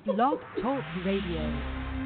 Blog Talk Radio.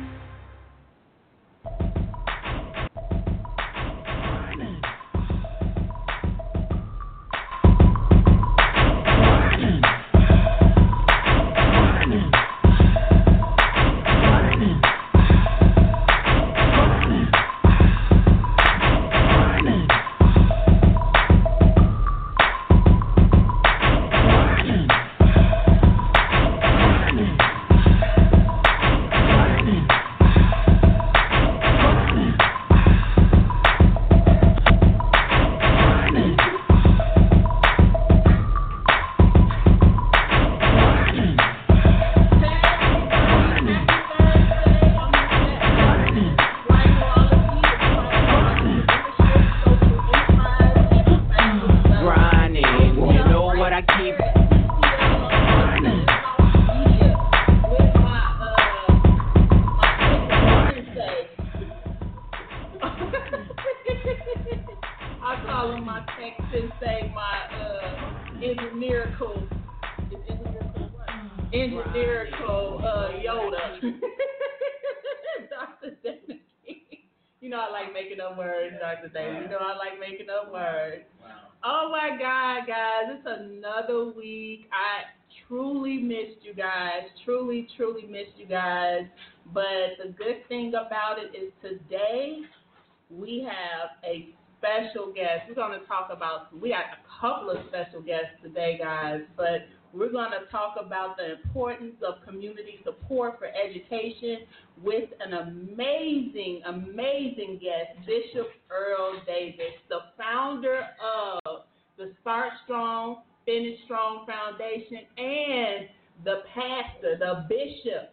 Truly missed you guys. But the good thing about it is today we have a special guest. We're going to talk about, we got a couple of special guests today, guys, but we're going to talk about the importance of community support for education with an amazing, amazing guest, Bishop Earl Davis, the founder of the Start Strong, Finish Strong Foundation, and the pastor, the bishop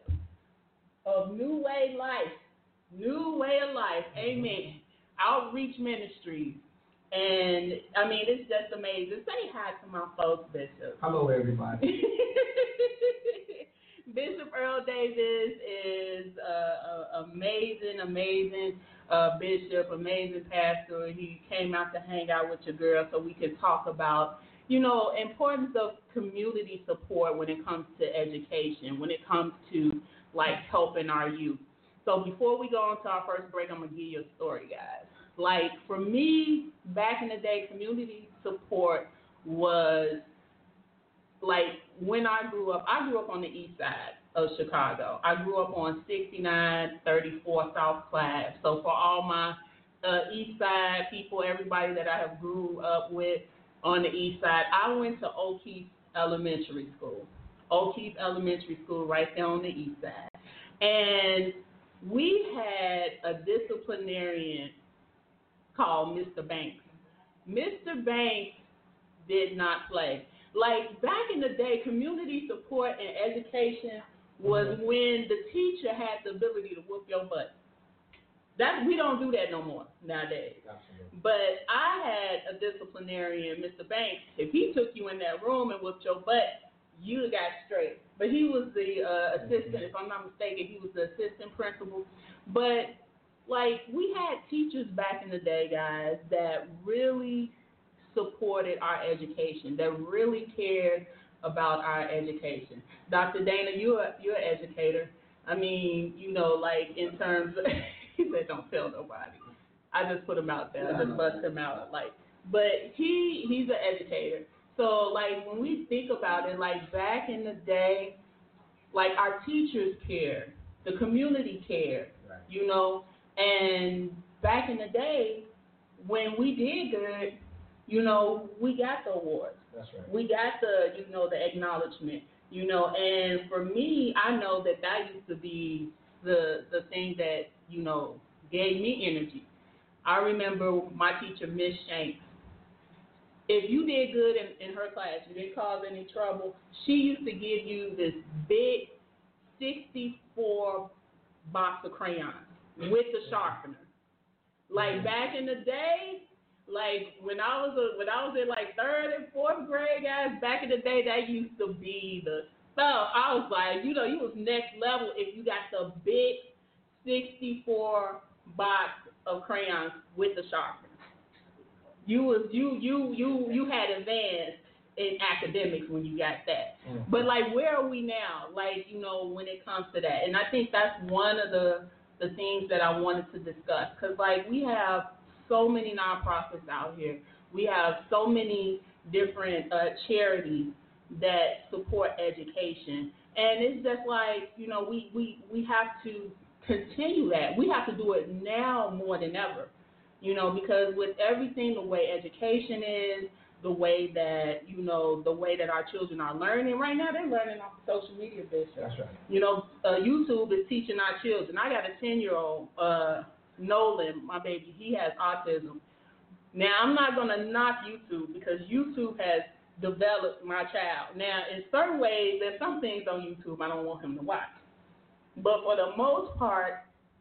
of New Way of Life, amen, Outreach Ministries. And, I mean, it's just amazing. Say hi to my folks, Bishop. Hello, everybody. Bishop Earl Davis is amazing bishop, amazing pastor. He came out to hang out with your girl so we could talk about, you know, importance of community support when it comes to education, when it comes to, like, helping our youth. So before we go on to our first break, I'm going to give you a story, guys. Like, for me, back in the day, community support was, like, when I grew up on the east side of Chicago. I grew up on 6934 South Class. So for all my east side people, everybody that I have grew up with on the east side, I went to O'Keefe Elementary School. O'Keefe Elementary School right there on the east side. And we had a disciplinarian called Mr. Banks. Mr. Banks did not play. Like, back in the day, community support and education was when the teacher had the ability to whoop your butt. We don't do that no more nowadays. Absolutely. But I had a disciplinarian, Mr. Banks. If he took you in that room and whooped your butt, you got straight. But he was the assistant, if I'm not mistaken, he was the assistant principal. But, like, we had teachers back in the day, guys, that really supported our education, that really cared about our education. Dr. Dana, you're an educator. I mean, you know, like, in terms of, he said don't tell nobody. I just put him out there. I just bust him out. Like, but he's an educator. So, like, when we think about it, like, back in the day, like, our teachers cared. The community cared, right. You know. And back in the day, when we did good, you know, we got the awards. That's right. We got the, you know, the acknowledgement, you know. And for me, I know that used to be the thing that, you know, gave me energy. I remember my teacher, Miss Shanks. If you did good in her class, you didn't cause any trouble, she used to give you this big 64 box of crayons with the sharpener. Like, back in the day, like, when I was in like 3rd and 4th grade, guys, back in the day, that used to be the stuff. I was like, you know, you was next level if you got the big 64 box of crayons with the sharpener. You had advanced in academics when you got that. Mm-hmm. But like, where are we now? Like, when it comes to that, and I think that's one of the things that I wanted to discuss, because like we have so many nonprofits out here. We have so many different charities that support education, and it's just like we have to continue that. We have to do it now more than ever, because with everything, the way education is, the way that the way that our children are learning right now, they're learning off social media, Bishop. That's right. YouTube is teaching our children. I got a 10-year-old, Nolan, my baby. He has autism. Now I'm not gonna knock YouTube because YouTube has developed my child. Now in certain ways, there's some things on YouTube I don't want him to watch, but for the most part,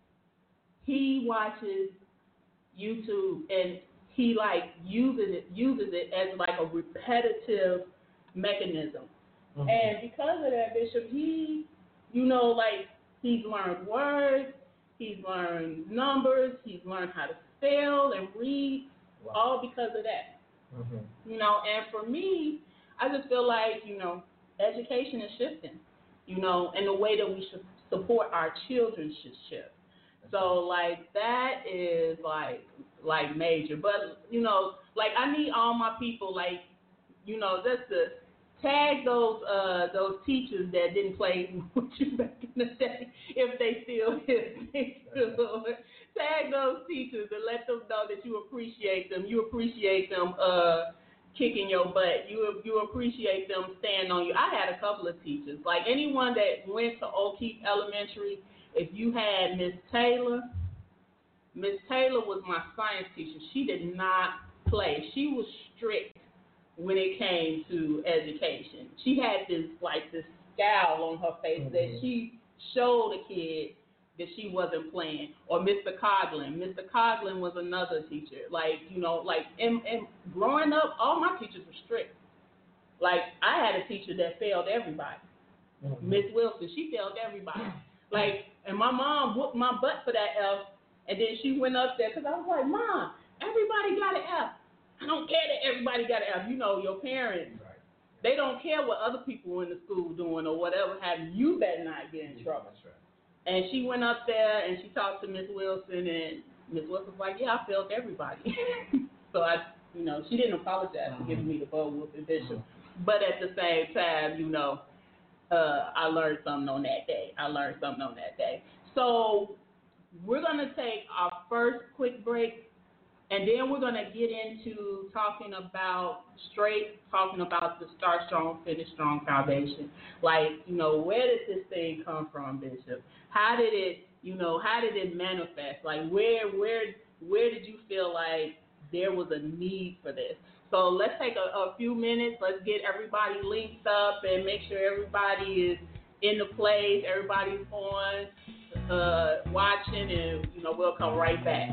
he watches YouTube and he like uses it as like a repetitive mechanism. Mm-hmm. And because of that, Bishop, he, like he's learned words, he's learned numbers, he's learned how to spell and read, wow. all because of that. Mm-hmm. And for me, I just feel like, education is shifting, and the way that we should support our children should shift. So, like, that is, like major. But, like, I need all my people, like, just to tag those teachers that didn't play with you back in the day, if they still here. Tag those teachers and let them know that you appreciate them. You appreciate them kicking your butt. You appreciate them standing on you. I had a couple of teachers. Like, anyone that went to O'Keefe Elementary, if you had Miss Taylor was my science teacher. She did not play. She was strict when it came to education. She had this scowl on her face, mm-hmm. that she showed a kid that she wasn't playing. Or Mr. Coughlin. Mr. Coughlin was another teacher. And growing up, all my teachers were strict. Like, I had a teacher that failed everybody. Mm-hmm. Miss Wilson, she failed everybody. And my mom whooped my butt for that F, and then she went up there, because I was like, Mom, everybody got an F. I don't care that everybody got an F. Your parents, right. They don't care what other people in the school doing or whatever have you better not get in trouble. That's right. And she went up there, and she talked to Miss Wilson, and Miss Wilson was like, yeah, I failed everybody. So she didn't apologize for giving me the butt whooping, Bishop. But at the same time, I learned something on that day. So we're going to take our first quick break, and then we're going to get into talking about the Start Strong, Finish Strong Foundation. Where did this thing come from, Bishop? How did it manifest? Where did you feel like there was a need for this? So let's take a few minutes. Let's get everybody linked up and make sure everybody is in the place, everybody's on, watching, and we'll come right back.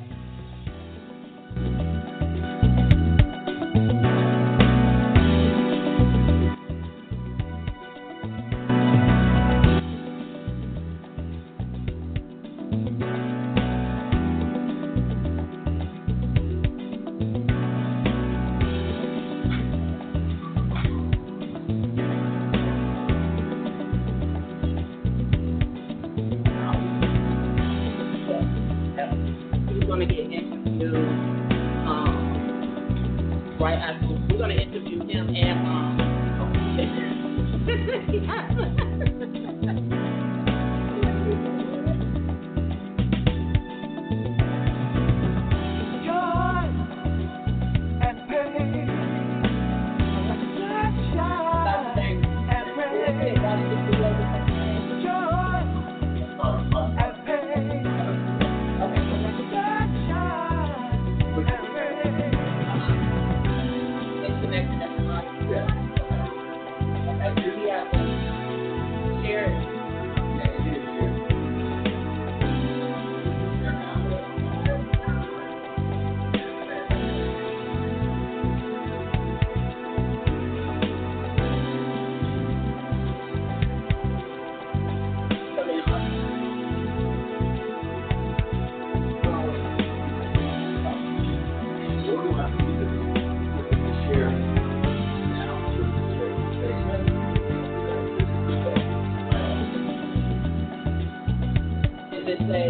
it say?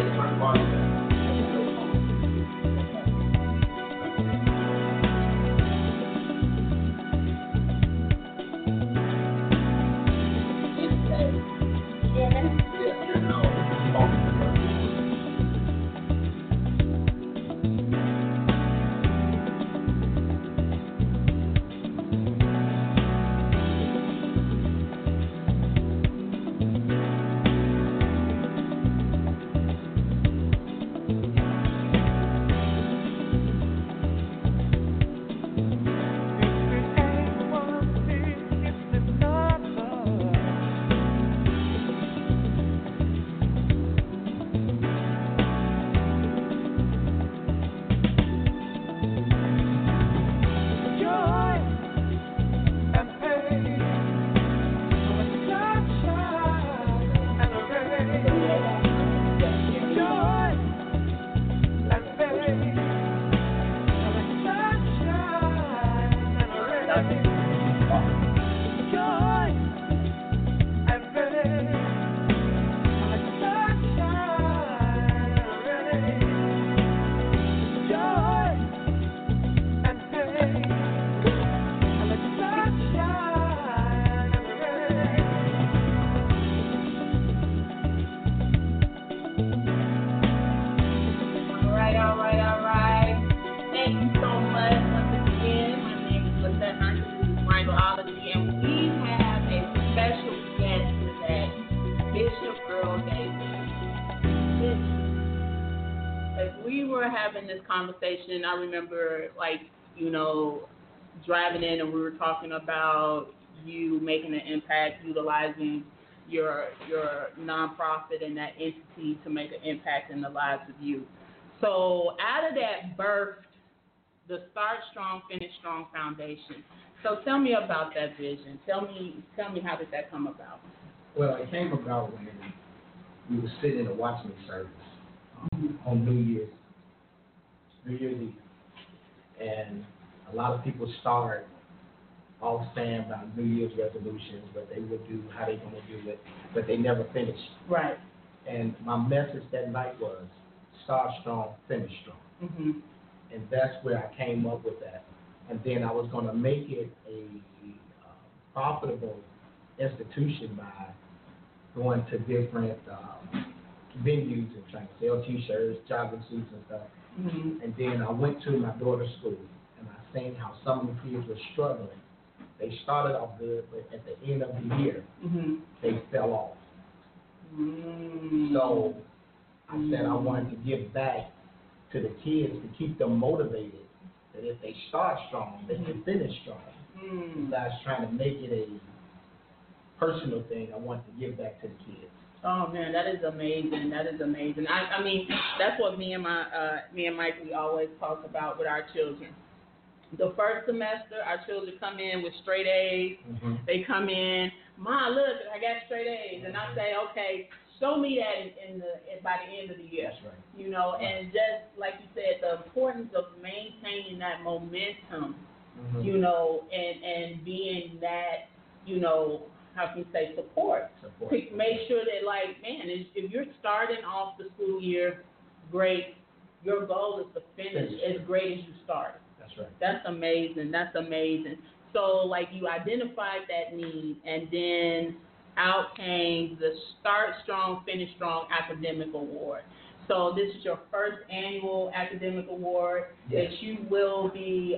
Conversation. I remember, driving in and we were talking about you making an impact, utilizing your nonprofit and that entity to make an impact in the lives of youth. So out of that birthed the Start Strong, Finish Strong Foundation. So tell me about that vision. Tell me how did that come about? Well, it came about when we were sitting in a watchman service on New Year's Eve. And a lot of people start off saying about New Year's resolutions, what they would do, how they going to do it, but they never finish. Right. And my message that night was start strong, finish strong. Mm-hmm. And that's where I came up with that. And then I was going to make it a profitable institution by going to different venues and trying to sell T-shirts, jogging suits and stuff. Mm-hmm. And then I went to my daughter's school, and I seen how some of the kids were struggling. They started off good, but at the end of the year, mm-hmm. they fell off. Mm-hmm. So I said I wanted to give back to the kids to keep them motivated, that if they start strong, they can finish strong. Mm-hmm. Besides trying to make it a personal thing, I wanted to give back to the kids. Oh man, that is amazing. That is amazing. I mean, that's what me and Mike, we always talk about with our children. The first semester, our children come in with straight A's. Mm-hmm. They come in, Ma, look, I got straight A's, and I say, okay, show me that by the end of the year. That's right. You know, and just like you said, the importance of maintaining that momentum. Mm-hmm. You know, and being that, you know, how can you say, support. To make sure that, like, man, if you're starting off the school year great, your goal is to finish as great as you started. That's right. That's amazing. That's amazing. So, like, you identified that need, and then out came the Start Strong, Finish Strong Academic Award. So this is your first annual academic award. Yes. That you will be,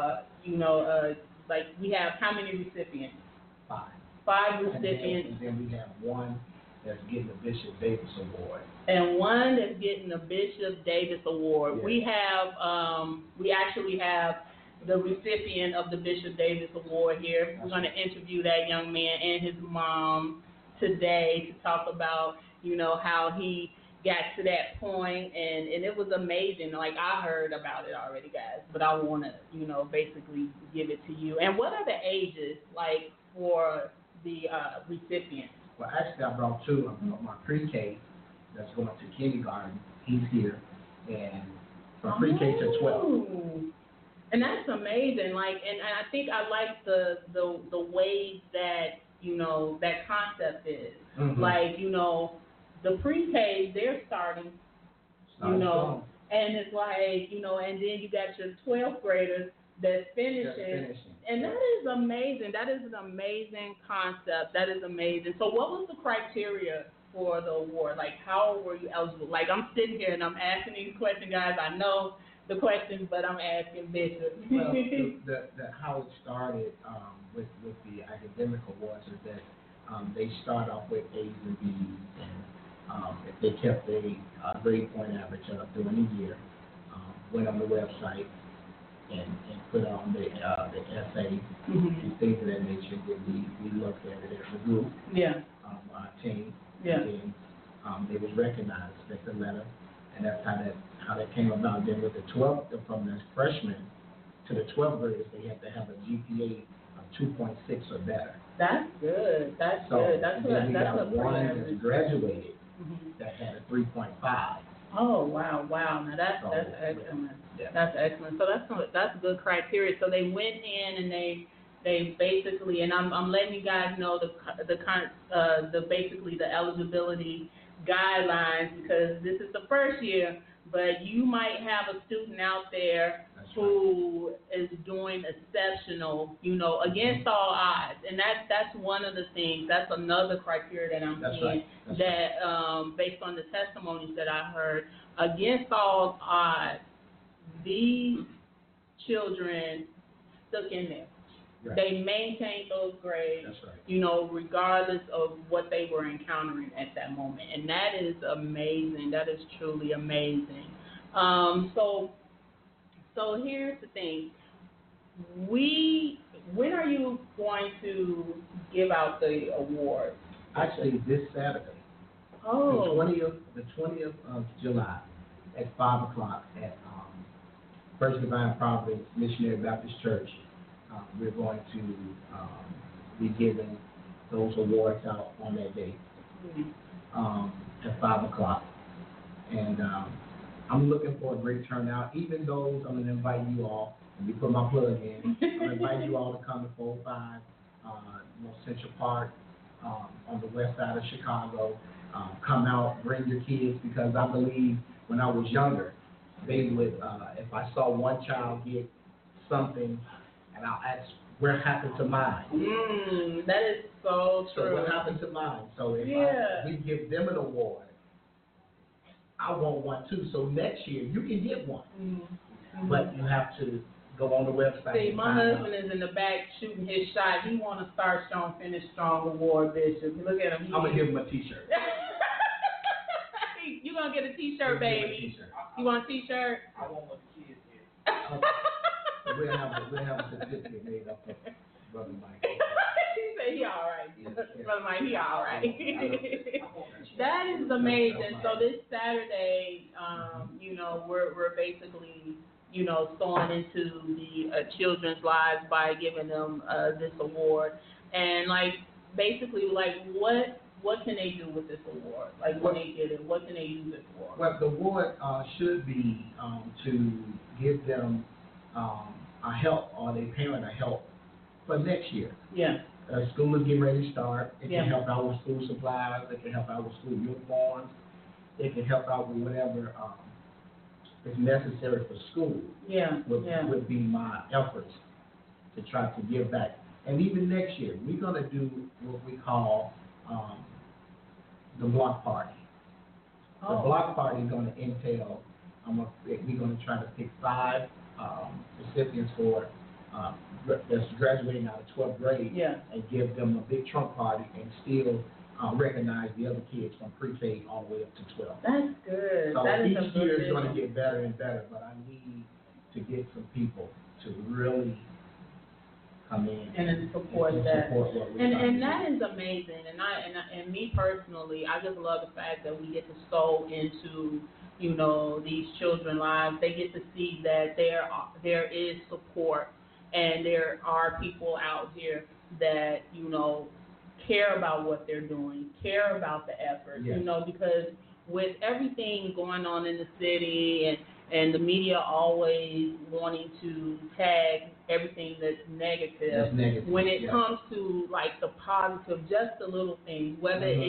like, we have how many recipients? 5 recipients. And then we have one that's getting the Bishop Davis Award. And one that's getting the Bishop Davis Award. Yes. We actually have the recipient of the Bishop Davis Award here. We're going to interview that young man and his mom today to talk about, you know, how he got to that point, and it was amazing. Like, I heard about it already, guys, but I want to, you know, basically give it to you. And what are the ages, like, for the recipients? Well, actually, I brought two. I brought my pre-K that's going to kindergarten. He's here, and from pre-K to 12. And that's amazing. Like, and I think I like the way that, you know, that concept is. Mm-hmm. Like, you know, the pre-K, they're starting, you know, and it's like, you know, and then you got your 12th graders that's finishing. And that is amazing. That is an amazing concept. That is amazing. So what was the criteria for the award? Like, how were you eligible? Like, I'm sitting here and I'm asking these questions, guys. I know the questions, but I'm asking Bishop. Well, how it started with the academic awards is that they start off with A's and B's, and if they kept a grade point average up during the year, went on the website and put on the essay and things of that nature. Then we looked at it as a group, our team, and then they was recognized as the letter, and that's how that came about. Then with the 12th, from the freshmen to the 12th graders, they had to have a GPA of 2.6 or better. That's good. That's good. That's good. We got one that graduated that had a 3.5. Oh wow! Now that's excellent. Yeah. That's excellent. So that's good criteria. So they went in and they basically, and I'm letting you guys know the basically the eligibility guidelines, because this is the first year, but you might have a student out there who is doing exceptional, you know, against all odds, and that's one of the things. That's another criteria that I'm seeing based on the testimonies that I heard. Against all odds, these children stuck in there. Right. They maintained those grades, you know, regardless of what they were encountering at that moment, and that is amazing. That is truly amazing. So here's the thing. When are you going to give out the awards? Actually, this Saturday. Oh. The 20th of July at 5 o'clock at First Divine Providence Missionary Baptist Church. We're going to be giving those awards out on that day at 5 o'clock. And I'm looking for a great turnout. Even those, I'm going to invite you all, and we put my plug in, I'm going to invite you all to come to 405 North Central Park on the west side of Chicago. Come out, bring your kids, because I believe when I was younger, they would, if I saw one child get something, and I'll ask, what happened to mine? That is so true. So what happened to mine? So if we give them an award, I want one too. So next year, you can get one. But you have to go on the website. See, my husband is in the back shooting his shot. He want to start Strong, Finish Strong award, Bishop. Look at him. I'm going to give him a T-shirt. You going to get a T-shirt, baby? You want a T-shirt? I want what the kids get. We'll have a certificate made up for Brother Mike. He said he all right. Brother Mike, he all right. That is amazing. So this Saturday, you know, we're basically, you know, sowing into the children's lives by giving them this award. And like basically, like what can they do with this award? Like when they get it, what can they use it for? Well, the award should be to give them a help, or their parent a help for next year. Yeah. School is getting ready to start. It can help out with school supplies. It can help out with school uniforms. It can help out with whatever is necessary for school. Would be my efforts to try to give back. And even next year, we're going to do what we call the block party. The block party is going to entail, we're going to try to pick 5 recipients for that's graduating out of 12th grade and give them a big trunk party and still recognize the other kids from pre-K all the way up to 12. That's good. So that each year is going to get better and better, but I need to get some people to really come in and support that. And that is amazing. And me personally, I just love the fact that we get to sow into, you know, these children's lives. They get to see that there is support, and there are people out here that, you know, care about what they're doing, care about the effort, you know, because with everything going on in the city and the media always wanting to tag everything that's negative, when it comes to like the positive, just the little things, whether it's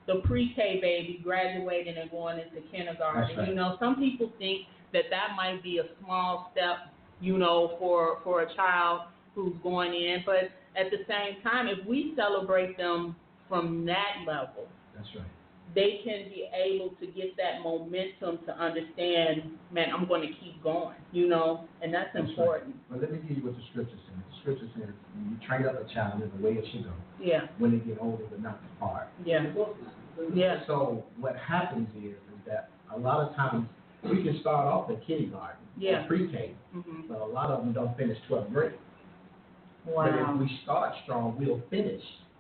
the pre-K baby graduating and going into kindergarten. That's right. You know, some people think that might be a small step, you know, for a child who's going in. But at the same time, if we celebrate them from that level, That's right. they can be able to get that momentum to understand, man, I'm going to keep going, you know, and that's important. Right. Well, let me give you what the scripture says. The scripture says, when you train up a child in the way it should go, Yeah, when they get older, but not depart. yeah, yeah, So what happens is that a lot of times we can start off at kindergarten Yeah. or pre-K, mhm. but a lot of them don't finish 12th grade. But if Wow. we start strong, we'll finish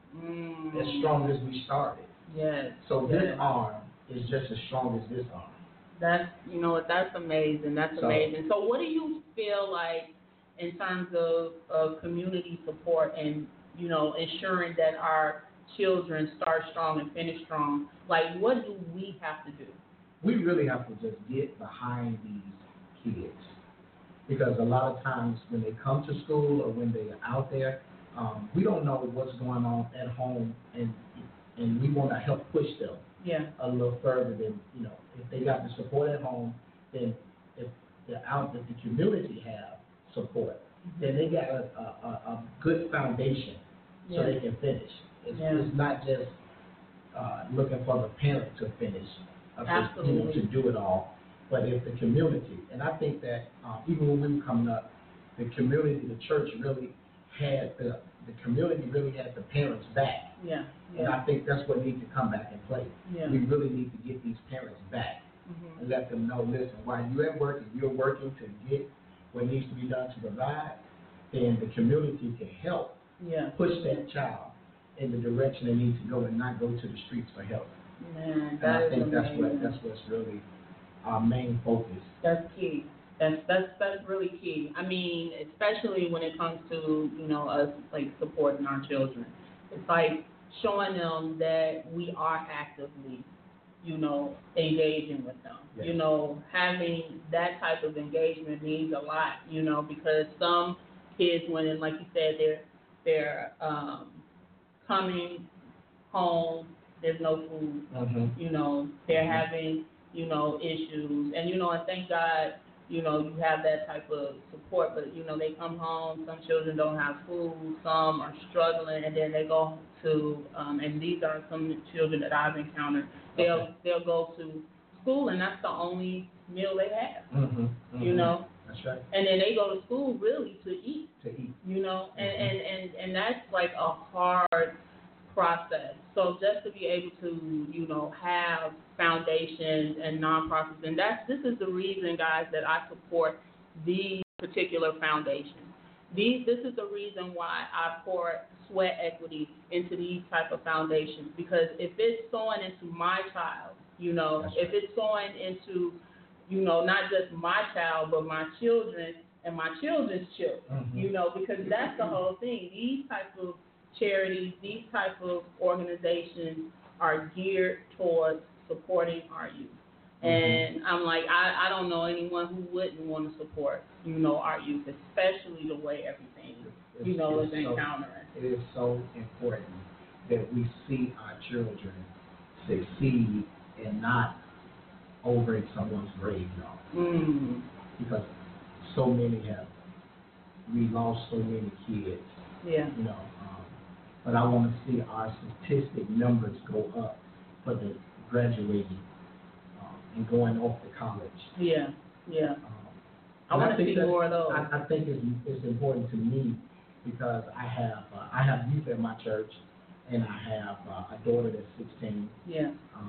as strong as we started. Yes. So yes. this arm is just as strong as this arm. That's, you know, that's amazing. That's So- amazing. So what do you feel like in terms of community support and, you know, ensuring that our children start strong and finish strong? Like, what do we have to do? We really have to just get behind these kids, because a lot of times when they come to school or when they're out there, we don't know what's going on at home, and we want to help push them Yeah. a little further than, you know, if they got the support at home, then if they're out, if the community have support, then they got a good foundation so Yeah. they can finish. Yeah. It's not just looking for the parent to finish, Absolutely. to do it all, but if the community, and I think that even when we were coming up, the community, the church really had the community really had the parents back. Yeah. And I think that's what needs to come back in play. Yeah. We really need to get these parents back Mhm. and let them know, listen, while you're at work and you're working to get what needs to be done to provide, then the community can help Yeah. push that child in the direction they need to go and not go to the streets for help. Man, And that I is think amazing. that's what's really our main focus. That's key. That's really key. I mean, especially when it comes to, you know, us like supporting our children. It's like showing them that we are actively, you know, engaging with them. Yes. You know, having that type of engagement means a lot, you know, because some kids, when, like you said, they're coming home, there's no food. Mm-hmm. You know, they're having, you know, issues. And, you know, and thank God, you know, you have that type of support. But, you know, they come home, some children don't have food, some are struggling, and then they go to, and these are some children that I've encountered, they'll go to school, and that's the only meal they have, Mm-hmm. Mm-hmm. you know. That's right. And then they go to school really to eat, To eat. you know, Mm-hmm. and that's like a hard process. So just to be able to, you know, have foundations and nonprofits, and this is the reason, guys, that I support these particular foundations. This is the reason why I pour sweat equity into these type of foundations, because if it's sowing into my child, you know, That's if it's sowing into, you know, not just my child, but my children and my children's children, Mhm. you know, because that's the whole thing. These type of charities, these type of organizations are geared towards supporting our youth. And I'm like, I don't know anyone who wouldn't want to support, you know, our youth, especially the way everything, you know, is encountering. It is so important that we see our children succeed and not over in someone's grave, Mm. because so many we lost so many kids, Yeah. you know. But I want to see our statistic numbers go up for the graduating and going off to college. Yeah. Yeah. I And want to think see that- more of those. I think it's important to me because I have youth at my church, and I have a daughter that's 16. Yeah.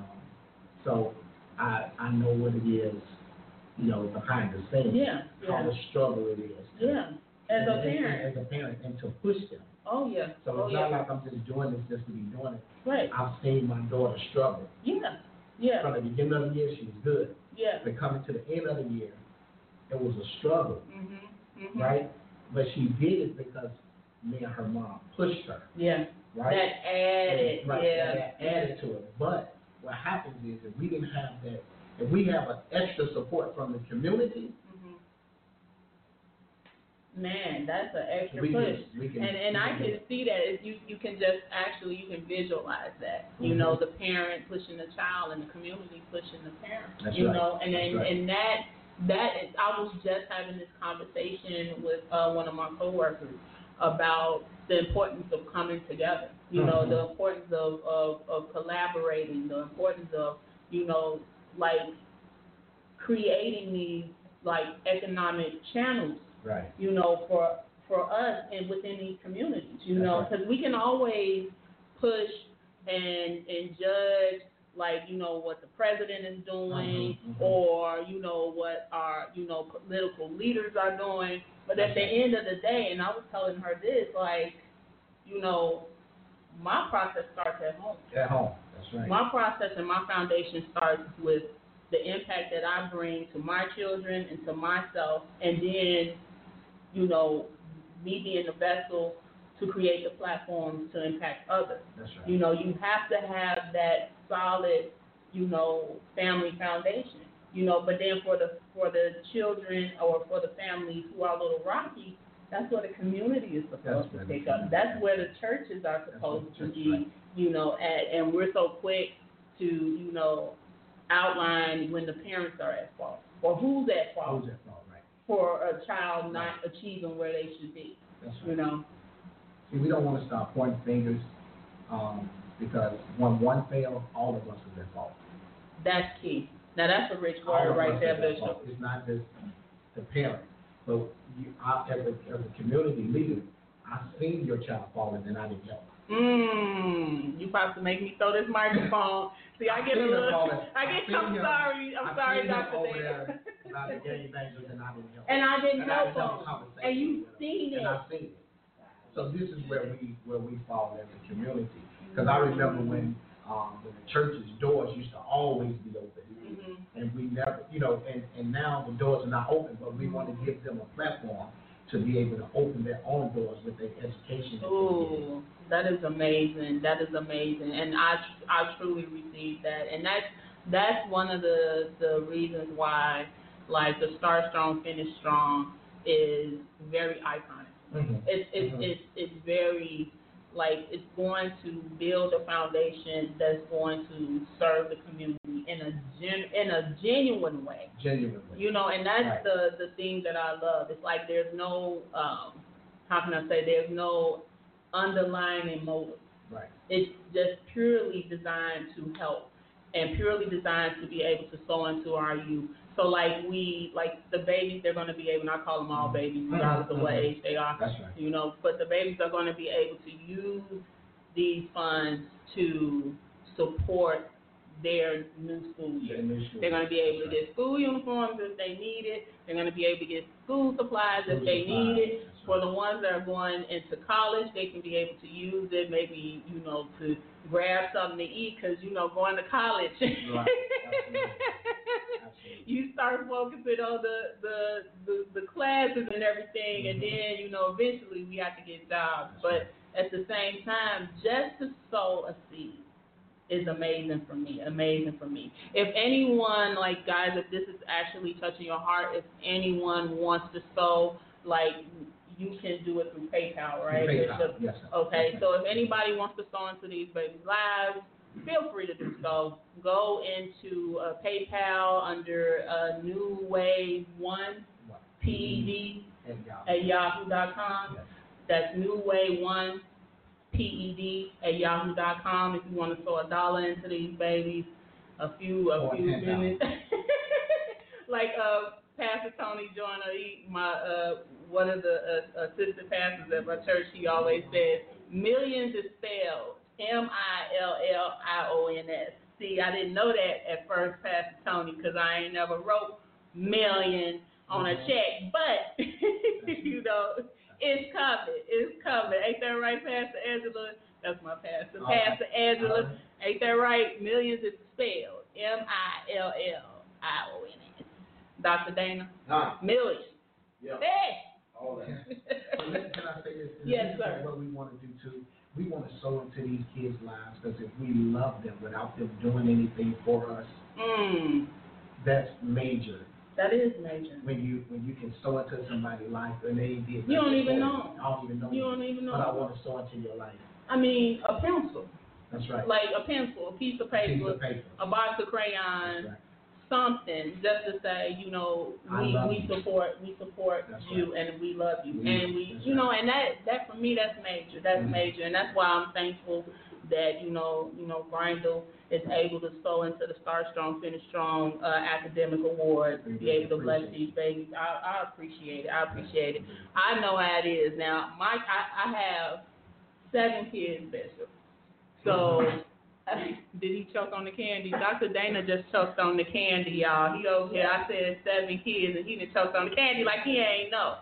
So I know what it is, you know, behind the scenes. Yeah. How Yeah. the struggle it is. Yeah. As a parent. As a parent, and to push them. Oh yeah. So Oh it's yeah. not like I'm just doing this just to be doing it. Right. I've seen my daughter struggle. Yeah. Yeah. From the beginning of the year, she was good. Yeah. But coming to the end of the year, it was a struggle, Mhm. Mhm. right? But she did it because me and her mom pushed her, Yeah. right? That added. Right, Yeah. that added to it. But what happens is if we didn't have that, if we have an extra support from the community, Mhm. man, that's an extra We push. can, And I can see that if you can just actually you can visualize that. You know, the parent pushing the child and the community pushing the parent. That's you right. know, and That's right. and that is, I was just having this conversation with one of my coworkers about the importance of coming together. You know, the importance of collaborating, the importance of, you know, like creating these like economic channels, right. you know, for us and within these communities, you know, right. because we can always push and judge, like, you know, what the president is doing or, you know, what our, you know, political leaders are doing. But at the end of the day, and I was telling her this, like, you know, my process starts at home. At home, that's right. My process and my foundation starts with the impact that I bring to my children and to myself, and then, you know, me being the vessel to create the platforms to impact others. That's right. You know, you have to have that solid, you know, family foundation. You know, but then for the children or for the families who are a little rocky, that's where the community is supposed to pick up. That's where the churches are supposed to be, you know, at, and we're so quick to, you know, outline when the parents are at fault or who's at fault. Who's at fault, right? For a child not achieving where they should be. That's right. You know. See, we don't want to start pointing fingers because when one fails, all of us is at fault. That's key. Now that's a rich word right there, Bishop. It's not just the parent, but as a community leader, I've seen your child falling and I didn't help. You about to make me throw this microphone. See, I get a little. I'm sorry, Dr. Davis. About the gang bangers and I didn't help. And I didn't help them. them. And you've seen it. And I've seen it. So this is where we fall as a community. Because I remember when the church's doors used to always be open. And we never, you know, and now the doors are not open, but we want to give them a platform to be able to open their own doors with their education. Ooh, that is amazing. That is amazing. And I truly received that. And that's one of the reasons why, like, the Start Strong, Finish Strong is very iconic. It's very, like, it's going to build a foundation that's going to serve the community in a genuine way. You know, and that's the thing that I love. It's like there's no, how can I say, there's no underlying motive. Right. It's just purely designed to help and purely designed to be able to sow into our youth. So like the babies, they're going to be able, and I call them all babies, regardless of what age they are. That's right. You know, but the babies are going to be able to use these funds to support their new school year. They're going to be able to get school uniforms if they need it. They're going to be able to get school supplies if they need it. For the ones that are going into college, they can be able to use it, maybe, you know, to grab something to eat, because, you know, going to college, Right. you start focusing on the classes and everything, and then, you know, eventually we have to get jobs. But at the same time, just to sow a seed is amazing for me. If anyone, like, guys, if this is actually touching your heart, if anyone wants to sow, like, you can do it through PayPal, right? PayPal, yes. Okay, so if anybody wants to sow into these babies' lives, feel free to do so. Go into PayPal under New Wave 1 PED at yahoo.com. Yes. That's New Wave 1 PED at yahoo.com. If you want to throw $1 into these babies, a few minutes. Like Pastor Tony Joyner, one of the assistant pastors at my church, he always says, millions is spelled MILLIONS. See, I didn't know that at first, Pastor Tony, because I ain't never wrote million on a check. But, you know, it's coming. Ain't that right, Pastor Angela? That's my pastor. Pastor Angela. Ain't that right? Millions is spelled MILLIONS. Dr. Dana? Millions. Yeah. Hey! All that. Can I say this? Yes, sir. What we want to do too, we want to sow into these kids' lives, because if we love them without them doing anything for us, that's major That is major. When you can sow into somebody's life and they did. You don't even know. I don't even know. You don't even know. But I want to sow into your life. I mean, a pencil. That's right. Like a pencil, a piece of paper, a box of crayons, right. Something, just to say, you know, we support that's you right. And we love you, and we, you know, and that for me, that's major. That's major, and that's why I'm thankful that you know, Grindel is able to sow into the Start Strong, Finish Strong academic award, be able to bless these babies. I appreciate it. I appreciate it. I know how it is. Now, I have 7 kids, Bishop. So, did he choke on the candy? Dr. Dana just choked on the candy, y'all. He over here, I said 7 kids, and he done choked on the candy like he ain't know.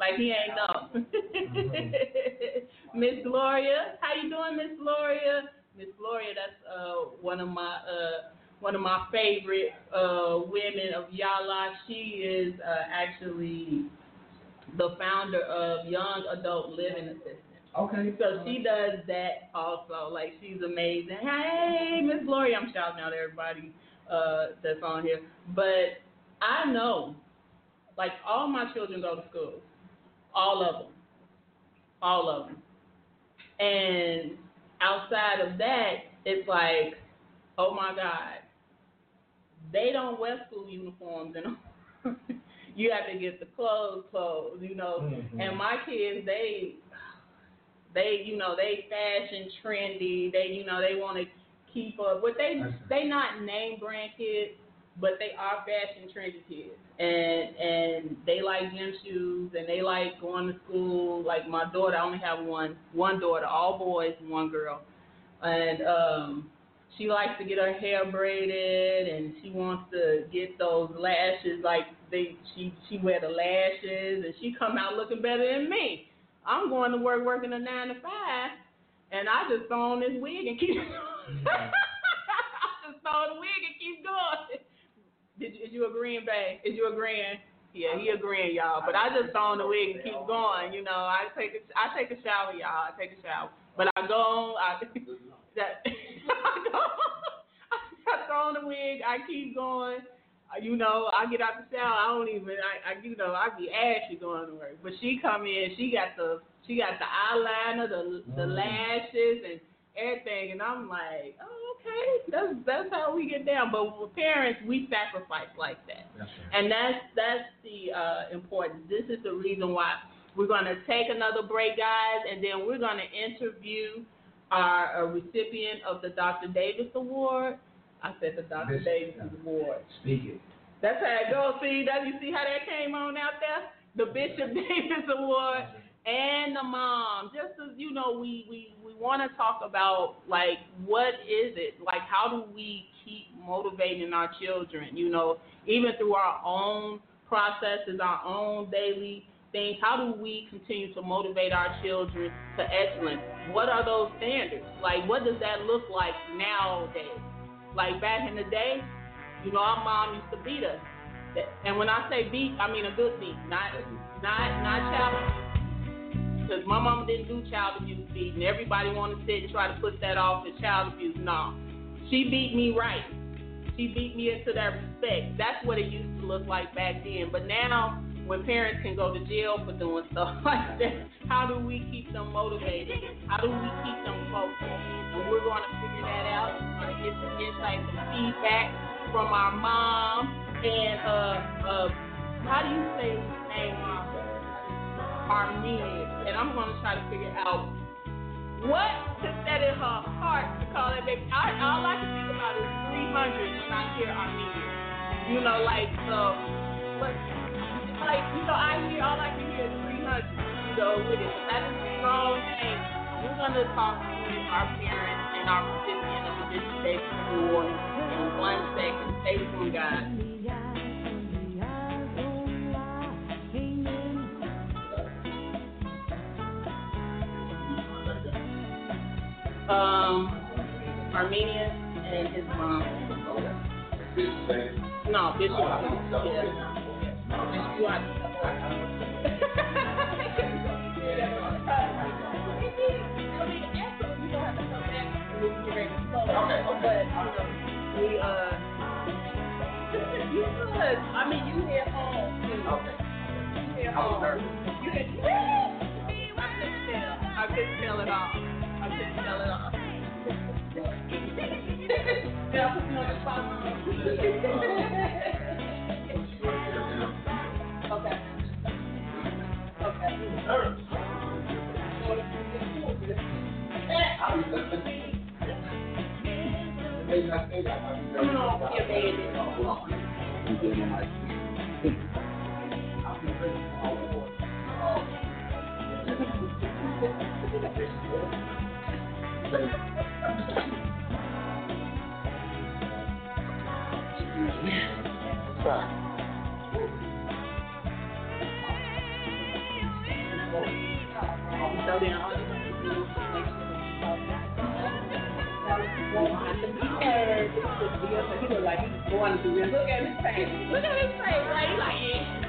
Miss Gloria, how you doing, Miss Gloria? Miss Gloria, that's one of my favorite women of Yala. She is actually the founder of Young Adult Living Assistance. Okay. So she does that also. Like, she's amazing. Hey, Miss Gloria, I'm shouting out everybody that's on here. But I know, like, all my children go to school. All of them. And outside of that, it's like, oh my God, they don't wear school uniforms and you have to get the clothes, you know. Mm-hmm. And my kids, they you know, they fashion trendy. They, you know, they want to keep up. But they not name brand kids, but they are fashion trendy kids. And they like gym shoes, and they like going to school. Like my daughter, I only have one daughter, all boys, one girl. And she likes to get her hair braided, and she wants to get those lashes. Like she wear the lashes, and she come out looking better than me. I'm going to work working a 9 to 5, and I just throw on this wig and keep. I just throw on the wig and keep going. Is you agreeing, babe? Is you agreeing? Yeah, he agreeing, y'all. But I just throw on the wig and keep going. You know, I take a shower, y'all. I take a shower, but I go on. I throw on the wig. I keep going. You know, I get out the shower. I don't even. I be ashy going to work. But she come in. She got the eyeliner, the lashes, and everything. And I'm like, oh, okay, that's how we get down. But with parents, we sacrifice like that. That's right. And that's the importance. This is the reason why we're going to take another break, guys, and then we're going to interview our recipient of the Dr. Davis Award. I said the Dr. Davis Award. Speak it. That's how it goes. See, you see how that came on out there? The Bishop Davis Award and the mom. Just as, you know, we want to talk about, like, what is it? Like, how do we keep motivating our children, you know, even through our own processes, our own daily things? How do we continue to motivate our children to excellence? What are those standards? Like, what does that look like nowadays? Like back in the day, you know, our mom used to beat us. And when I say beat, I mean a good beat, not child abuse. Because my mama didn't do child abuse beating. Everybody want to sit and try to put that off as child abuse. No. She beat me right. She beat me into that respect. That's what it used to look like back then. But now, when parents can go to jail for doing stuff like that, how do we keep them motivated? How do we keep them focused? And we're going to figure that out. We're going to get some insights and feedback from our mom. And how do you say his name, Mom? Armenian. And I'm going to try to figure out what to set in her heart to call that baby. All I can think about is 300 when I hear Armenian. You know, like, but, like, you know, all I can hear is 300, you know, with it. That is a strong name. We're going to talk to our parents and our recipient of the Bishop Davis Award in 1 second. Stay tuned, guys. Armenian and his mom. No, Bishop. Yeah. You are. Okay. But you good. I mean, you hit home. Okay. You hit I was home. nervous. You hit. I couldn't tell it all. I couldn't tell it all. Did I put you on the spot? Okay. Okay. Nervous. I was nervous. Maybe I say that. Come on, your baby. I'm getting my I'll be ready for my award. So then, he looked like he was going through this. Look at his face. Look at his face. Like, he's like,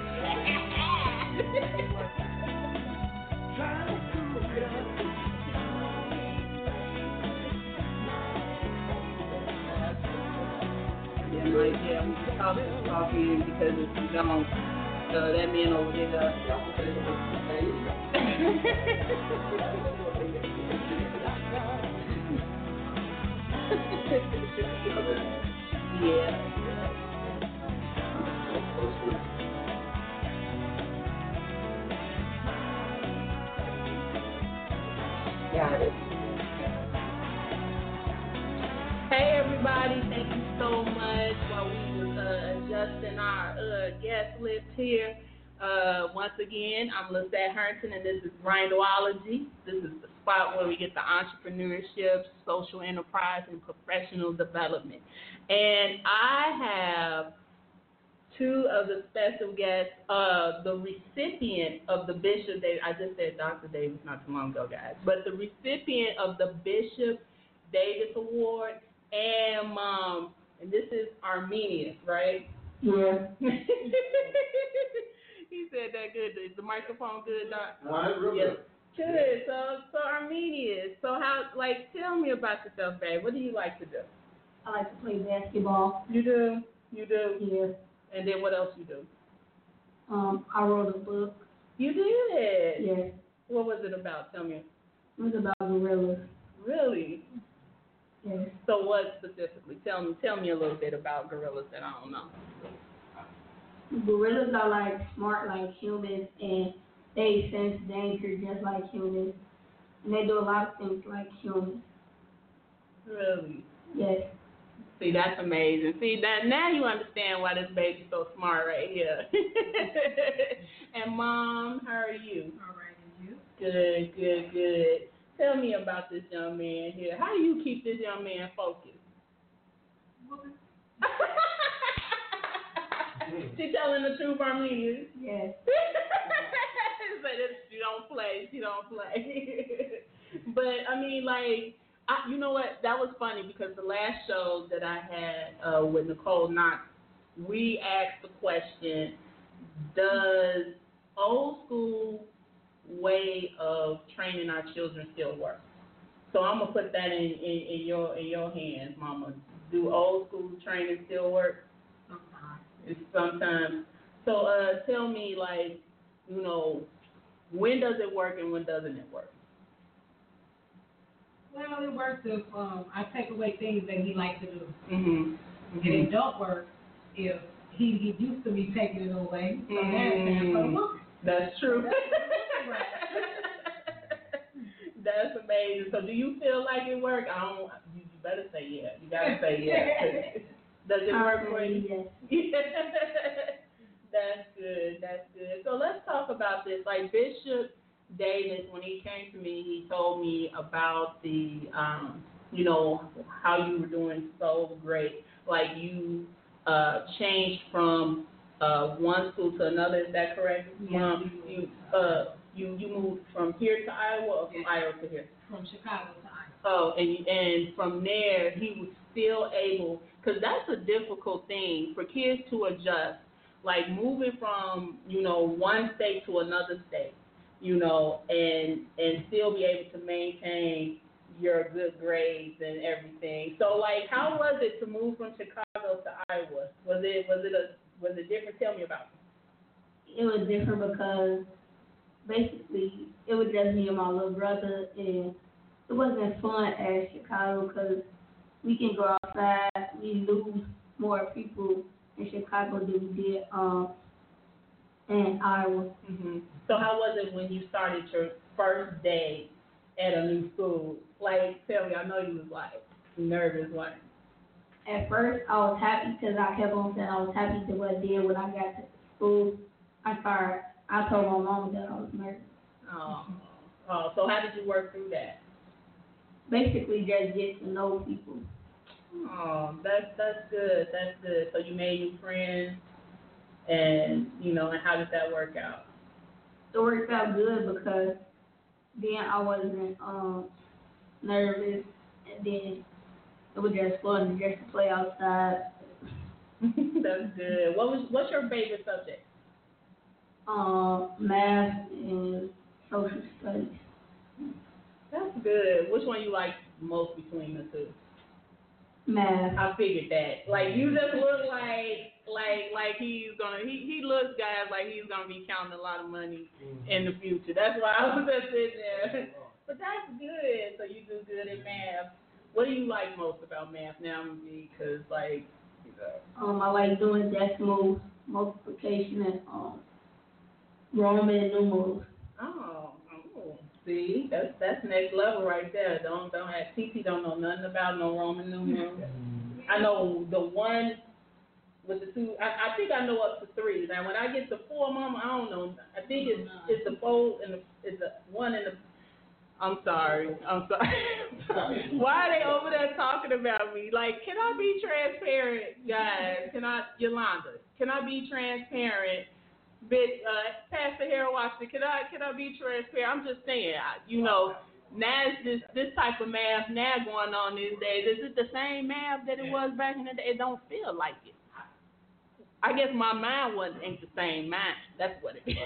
yeah, we can talk in because if you don't, that man over there. Yeah. Got it. Hey everybody, thank you so much while we was adjusting our guest list here. Once again, I'm Lisette Herndon and this is Grindology. This is the spot where we get the entrepreneurship, social enterprise, and professional development. And I have two of the special guests, the recipient of the Bishop Davis, I just said Dr. Davis not too long ago, guys, but the recipient of the Bishop Davis Award and this is Arminius, right? Yeah. He said that good. Is the microphone good, Doc? Real Yes. Good. So Arminius. So tell me about yourself, babe. What do you like to do? I like to play basketball. You do? You do? Yes. And then what else you do? I wrote a book. You did? Yes. What was it about? Tell me. It was about gorillas. Really? Yes. So what specifically? Tell me a little bit about gorillas that I don't know. Gorillas are like smart like humans and they sense danger just like humans. And they do a lot of things like humans. Really? Yes. See, that's amazing. See, that now you understand why this baby's so smart right here. And Mom, how are you? All right, and you? Good. Tell me about this young man here. How do you keep this young man focused? She telling the truth, Arminius. Yes. She don't play. But I mean, you know what? That was funny because the last show that I had with Nicole Knox, we asked the question: does old school way of training our children still work? So I'm gonna put that in your hands, Mama. Do old school training still work? Sometimes. So tell me, when does it work and when doesn't it work? Well, it works if I take away things that he likes to do. Mm-hmm. And it don't work if he used to be taking it away. So that's true. That's amazing. So do you feel like it worked? You better say yeah. You gotta say yeah. Does it work for you? Yes. That's good. So let's talk about this. Like Bishop Davis, when he came to me, he told me about the, how you were doing so great. Like you changed from one school to another. Is that correct? Yes. You moved from here to Iowa or from Iowa to here? From Chicago to Iowa. Oh, and from there he was still able, because that's a difficult thing for kids to adjust, like moving from, one state to another state, and still be able to maintain your good grades and everything. So, how was it to move from Chicago to Iowa? Was Was it different? Tell me about it. It was different because basically it was just me and my little brother, and it wasn't fun at Chicago because we can go outside. We lose more people in Chicago than we did in Iowa. Mm-hmm. So how was it when you started your first day at a new school? Like, tell me, I know you was like nervous, like. At first, I was happy because I kept on saying I was happy to what I did when I got to school. I told my mom that I was nervous. Oh, so how did you work through that? Basically, just get to know people. Oh, that's good. That's good. So you made new friends, and and how did that work out? It worked out good because then I wasn't nervous, and then it was just fun just to play outside. That's good. What's your favorite subject? Math and social studies. That's good. Which one you like most between the two? Math. I figured that. Like you just look like he's gonna he looks guys like he's gonna be counting a lot of money in the future. That's why I was just sitting there. But that's good. So you do good in math. What do you like most about math now, because like I like doing decimals, multiplication, and Roman numerals. Oh, see, that's next level right there. Don't have TT don't know nothing about no Roman numerals. I know the one with the two. I think I know up to three. Now when I get to four, Mama, I don't know. I think it's the four and it's the one and the. I'm sorry. Why are they over there talking about me? Like, can I be transparent, guys? Yolanda? Can I be transparent? Pastor Harold Washington, can I be transparent? I'm just saying, now it's this type of math now going on these days. Is it the same math that it was back in the day? It don't feel like it. I guess my mind ain't the same mind. That's what it is.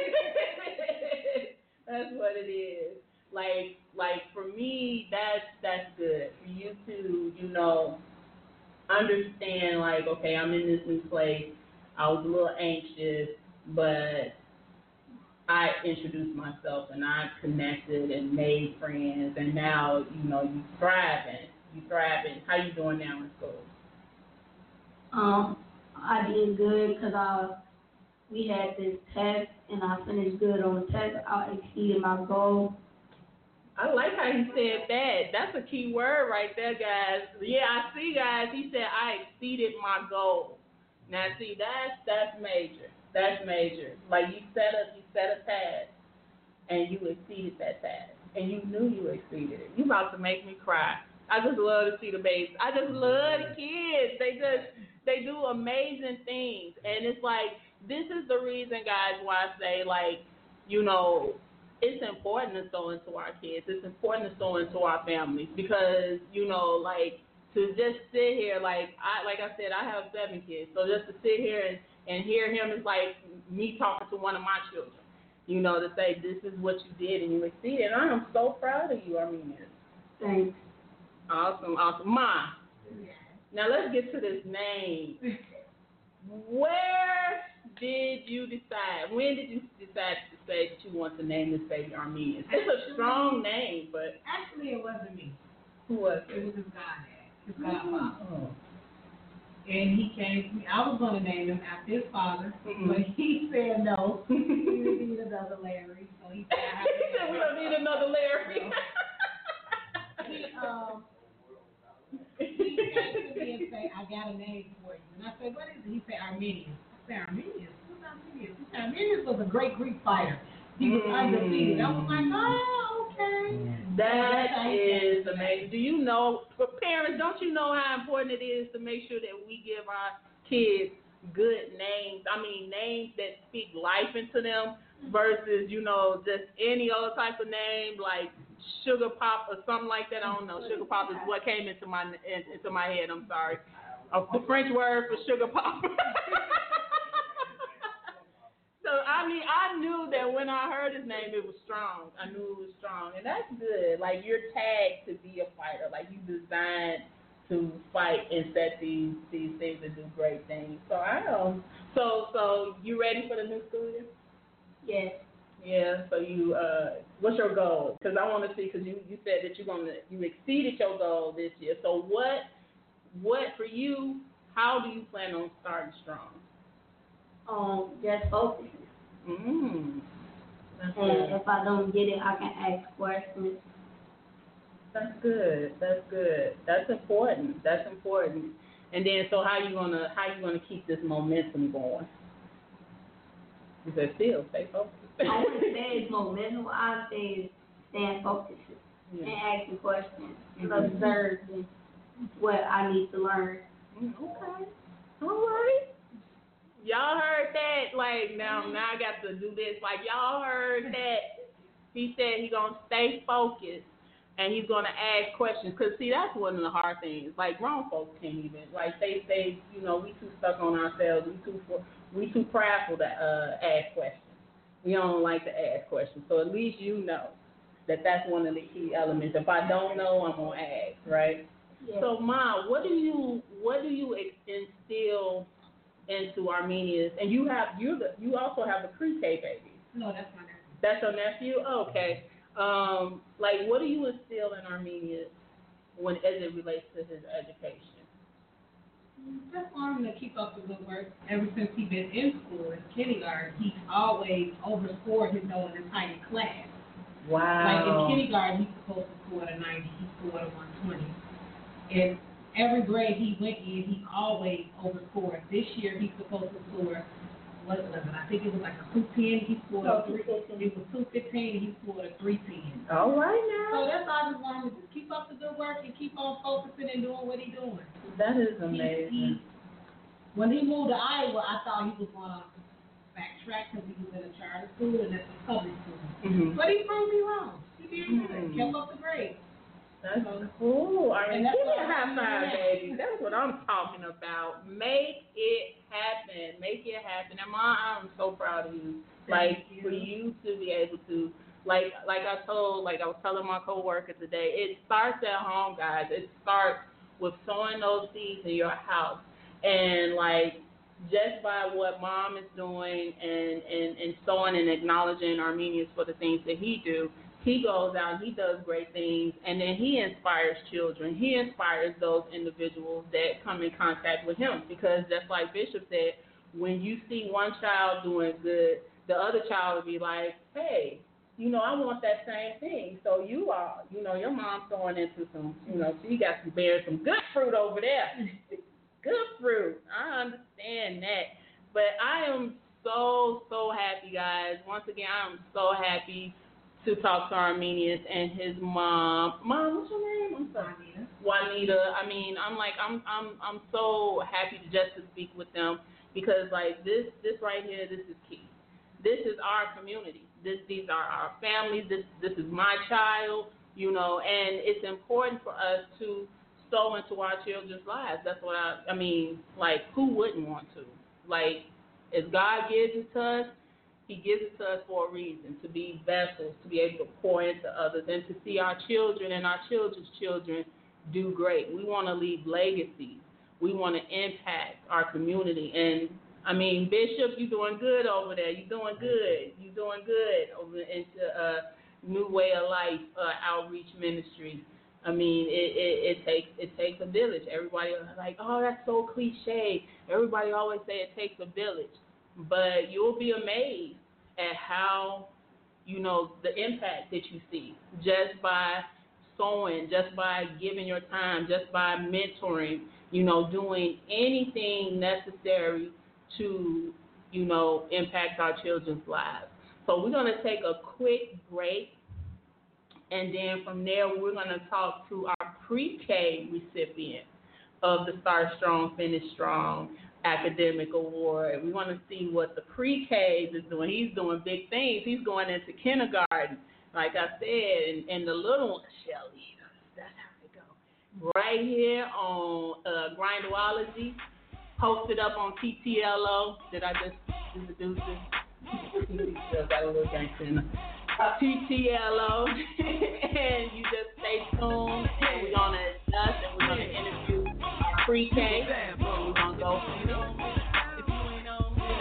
That's what it is. Like for me, that's good. For you to, understand, like, okay, I'm in this new place. I was a little anxious, but I introduced myself and I connected and made friends, and now, you thriving. How you doing now in school? I did good because we had this test and I finished good on the test. I exceeded my goal. I like how he said that. That's a key word right there, guys. Yeah, I see, guys. He said I exceeded my goal. Now, see, that's major. That's major. Like you set a task, and you exceeded that task, and you knew you exceeded it. You about to make me cry. I just love to see the babies. I just love the kids. They do amazing things, and it's like this is the reason, guys, why I say it's important to sow into our kids. It's important to sow into our families because to just sit here, like I said, I have 7 kids, so just to sit here and hear him is like me talking to one of my children, to say this is what you did and you exceeded. I am so proud of you, Armenia. Thanks. Awesome. Ma, now let's get to this name. Where did you decide? When did you decide to say that you want to name this baby Armenian? It's a strong name, but Actually, it wasn't me. Who was it? It was his godfather. Oh. And he came to me. I was going to name him after his father, but he said no. We didn't need another Larry. So he said, we don't need another Larry. He came to me and said, I got a name for you. And I said, what is it? He said, Arminius. I said, Arminius? Who's Arminius? He said, Arminius was a great Greek fighter. He was undefeated. I was like, oh, okay. That is amazing. Do you know, for parents, don't you know how important it is to make sure that we give our kids good names? I mean, names that speak life into them versus, just any other type of name like Sugar Pop or something like that. I don't know. Sugar Pop is what came into my head. I'm sorry. The French word for sugar pop. So, I knew that when I heard his name, it was strong. I knew it was strong. And that's good. Like, you're tagged to be a fighter. Like, you designed to fight and set these things and do great things. So, So you ready for the new school year? Yes. Yeah. So you, what's your goal? Because I want to see. Because you said that you exceeded your goal this year. So what for you? How do you plan on starting strong? Just focusing. That's And good. if I don't get it, I can ask questions. That's good. That's important. And then, so how you gonna keep this momentum going? You said still stay focused. I wouldn't say it's momentum. I say staying focused and asking questions and observing what I need to learn. Okay. All right. Y'all heard that? Like now I got to do this. Like y'all heard that? He said he gonna stay focused and he's gonna ask questions. Cause see, that's one of the hard things. Like grown folks can't even. Like they say, we too stuck on ourselves. We too prideful to ask questions. We don't like to ask questions. So at least you know that's one of the key elements. If I don't know, I'm gonna ask, right? Yeah. So, Ma, what do you instill into Armenians? And you also have a pre-K baby. No, that's my nephew. That's your nephew? Oh, okay. Like, what do you instill in Armenians as it relates to his education? Just want him to keep up the good work. Ever since he's been in school, in kindergarten, he's always overscored his whole entire class. Wow. Like in kindergarten, he's supposed to score at a 90, he scored a 120. And every grade he went in, he always overscored. This year, he's supposed to score, what was it? I think it was like a 210. He scored a 315. It was 215, and he scored a 310. All right now. So that's all I just want him to just keep up the good work and keep on focusing and doing what he's doing. That is amazing. When he moved to Iowa, I thought he was going to backtrack because he was in a charter school and that's a public school. Mm-hmm. But he proved me wrong. He did good. Kept up the grade. That's cool. All right, And that's give me what a high I'm five, doing. baby. That's what I'm talking about. Make it happen. Make it happen. And Ma, I'm so proud of you. Like for you to be able to, like I was telling my coworker today, it starts at home, guys. It starts with sowing those seeds in your house, and like just by what Mom is doing and sowing and acknowledging Armenians for the things that he do. He goes out, he does great things, and then he inspires children. He inspires those individuals that come in contact with him because just like Bishop said, when you see one child doing good, the other child will be like, hey, I want that same thing. So you are, your mom's going into some, she got some bearing some good fruit over there. Good fruit. I understand that. But I am so happy, guys. Once again, I'm so happy to talk to Armenians and his mom. Mom, what's your name? I'm sorry. Juanita. I mean, I'm so happy to speak with them because like this right here, this is key. This is our community. These are our families. This is my child, and it's important for us to sow into our children's lives. That's what I mean, like who wouldn't want to? Like if God gives it to us, He gives it to us for a reason, to be vessels, to be able to pour into others, and to see our children and our children's children do great. We want to leave legacies. We want to impact our community. And, I mean, Bishop, you're doing good over there. You're doing good. You're doing good over into New Way of Life outreach ministry. I mean, it takes a village. Everybody like, oh, that's so cliche. Everybody always say it takes a village. But you'll be amazed at how, the impact that you see just by sowing, just by giving your time, just by mentoring, doing anything necessary to, impact our children's lives. So we're going to take a quick break, and then from there we're going to talk to our pre-K recipient of the Start Strong, Finish Strong Academic Award. We want to see what the pre-Ks is doing. He's doing big things. He's going into kindergarten, like I said, and the little one, Shelly. That's how it go. Right here on Grindology, posted up on TTLO. Did I just introduce it? Still got a little gangster in it. TTLO, and you just stay tuned, and we're going to adjust, and we're going to interview pre-K, and we're going to go from there.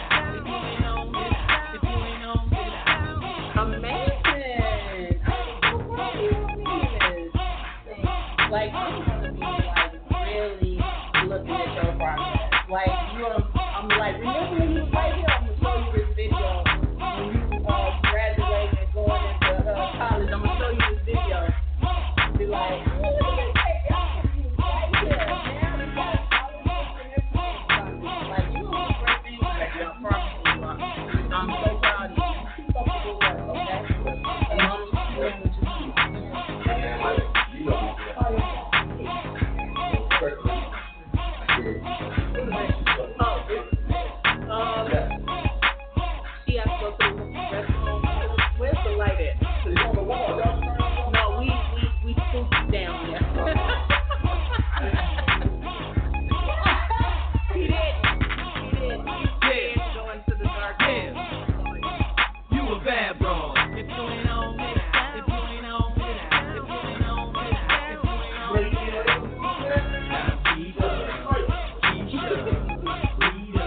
like, remember when you was right here? I'm gonna show you this video when you graduating and going into college. I'm gonna show you this video. Be like, oh, look at this tape. Y'all can use right here. Now we got all the information. Like, you know, great things like that. I promise you. I'm so proud of you. Keep up the good work, okay? And I'm doing what you do. She has to go to the restroom. Where's the light at? It's on the wall. No, we scooped it down there. He didn't. He did go into the dark room. You a bad broad. If you ain't on it, if you ain't on it, if you ain't on it, if you ain't on it. Keisha,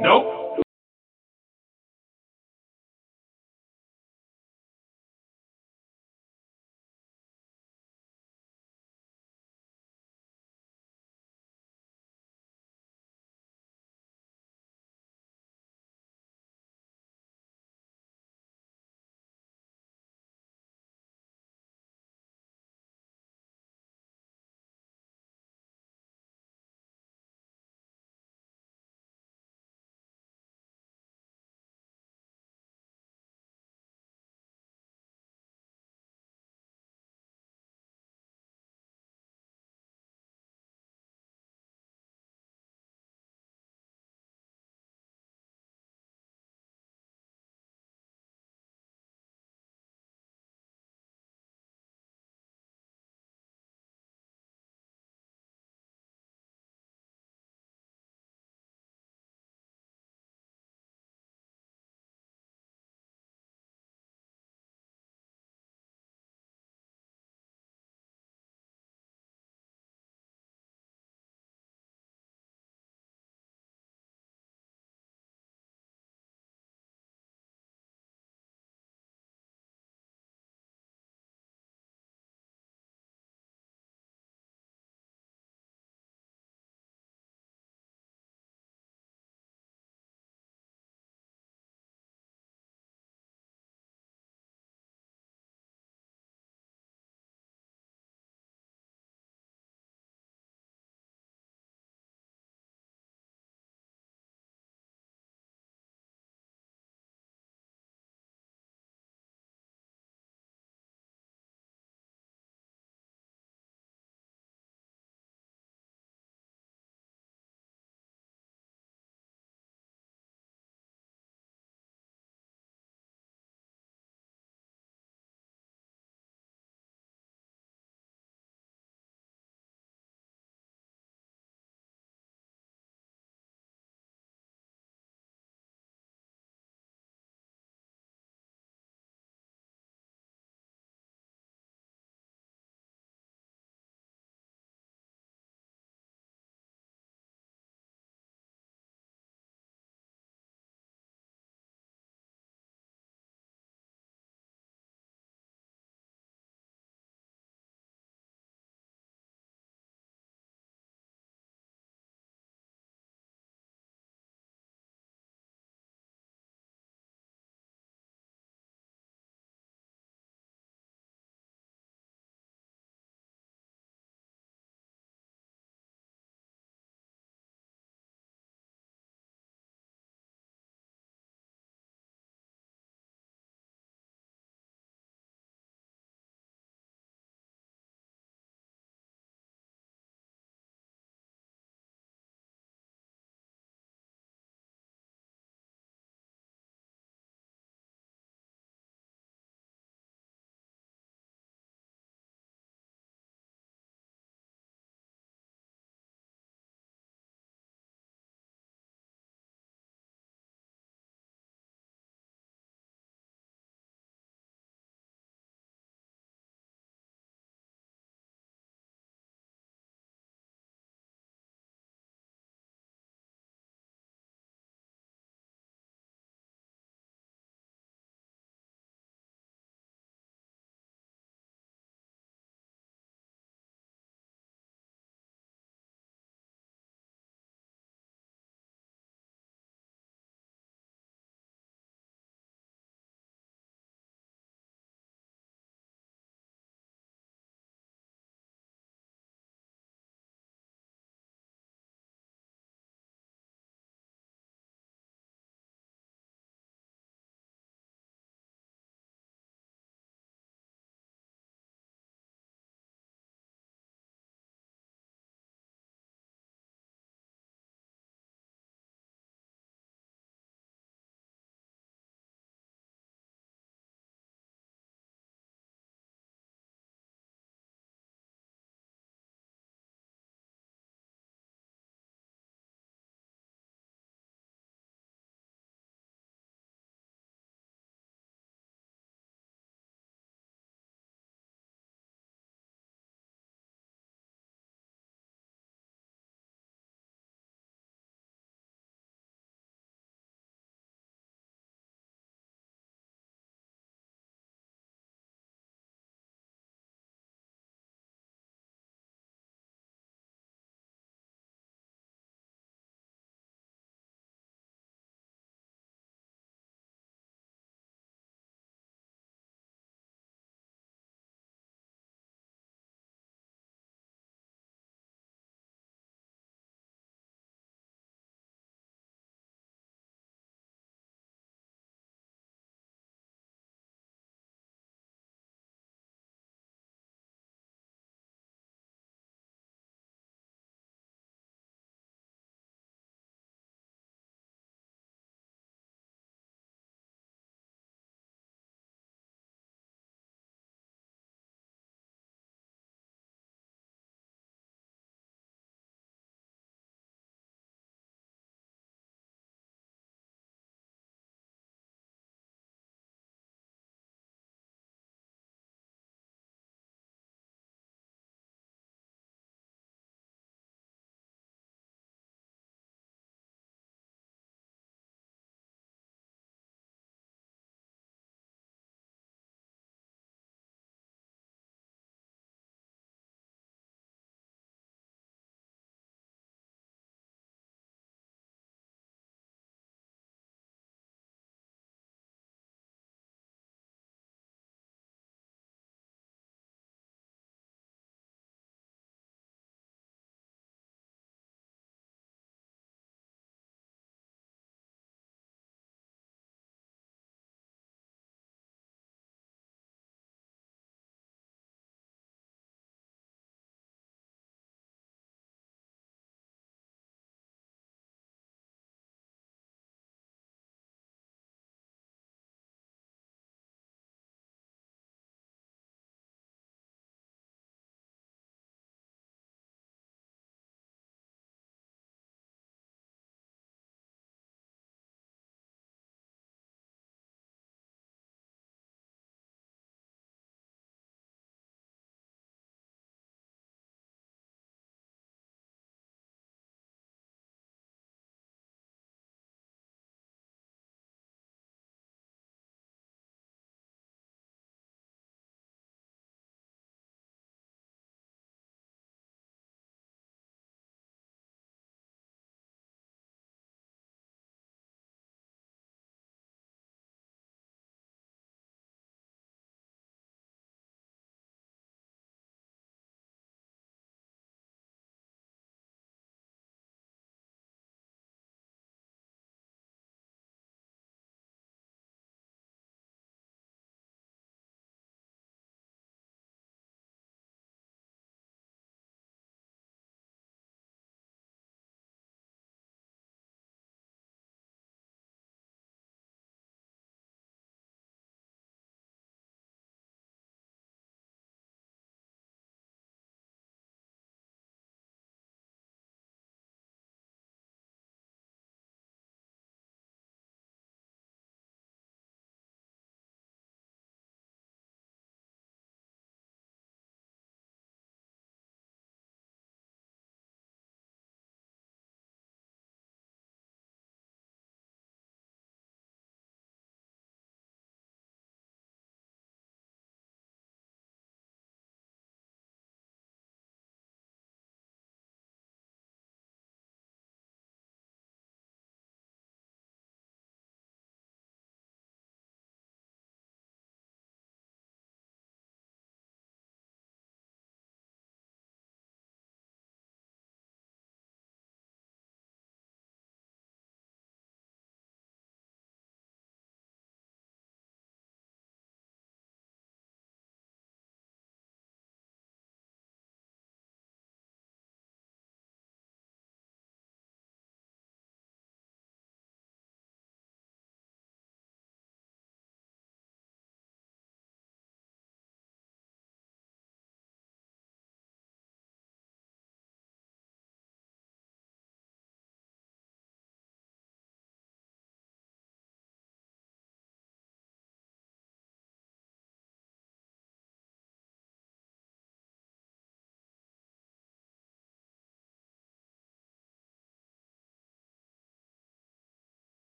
Nope.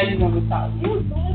you want to talk. You was the